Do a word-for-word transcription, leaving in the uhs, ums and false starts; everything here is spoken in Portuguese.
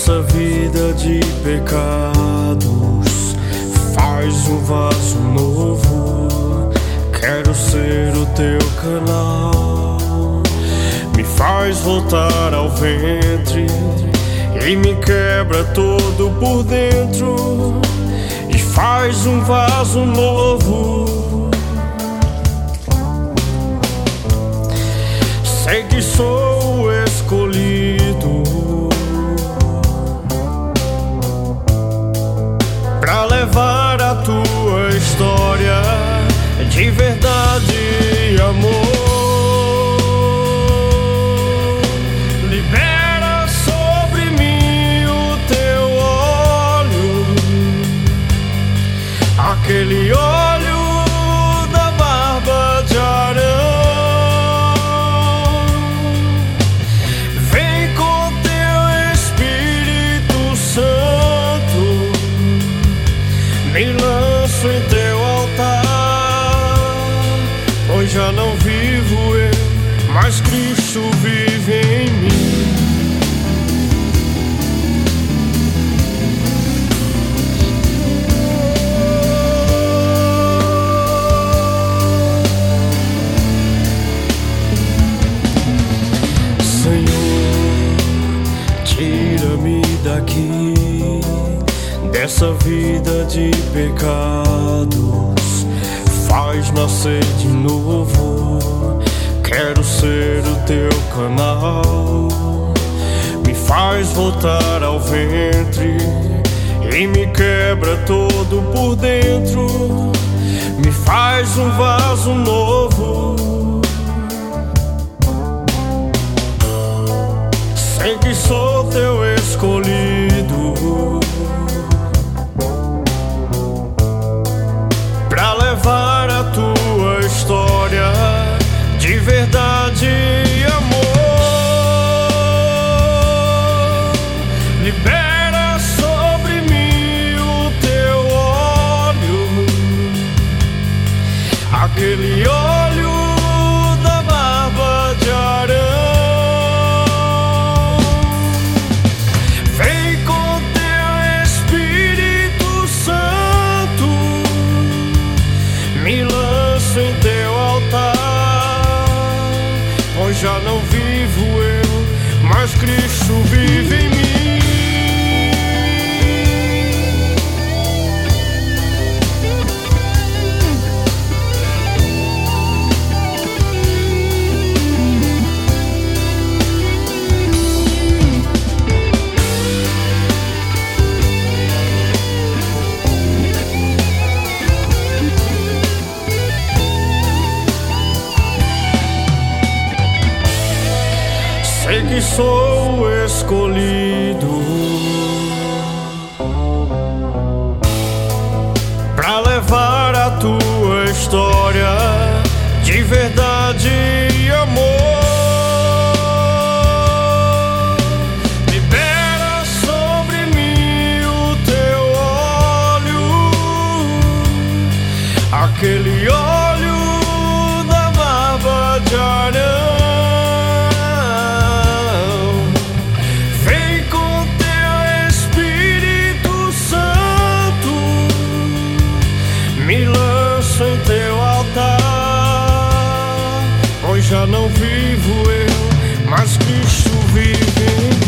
Dessa vida de pecados, faz um vaso novo. Quero ser o teu canal. Me faz voltar ao ventre e me quebra todo por dentro e faz um vaso novo. Sei que sou o escolhido pra levar a tua história de verdade e amor. Libera sobre mim o teu óleo, aquele óleo da barba de Arão. Vem com teu Espírito Santo, me lanço em teu altar, pois já não vivo eu, mas Cristo vive em mim. Senhor, tira-me daqui, dessa vida de pecados, faz nascer de novo. Quero ser o teu canal. Me faz voltar ao ventre e me quebra todo por dentro. Me faz um vaso novo. Sei que sou teu escolhido pra levar a tua história de verdade e amor. Libera sobre mim o teu óleo, aquele óleo da barba de Arão. Vem com teu Espírito Santo, me lanço em teu altar, pois já não vivo eu, mas Cristo vive em mim. Sei que sou o escolhido pra levar a tua história de verdade e amor. Libera sobre mim o teu óleo, aquele óleo da barba de Arão. Me lanço em teu altar, pois já não vivo eu, mas Cristo vive em mim.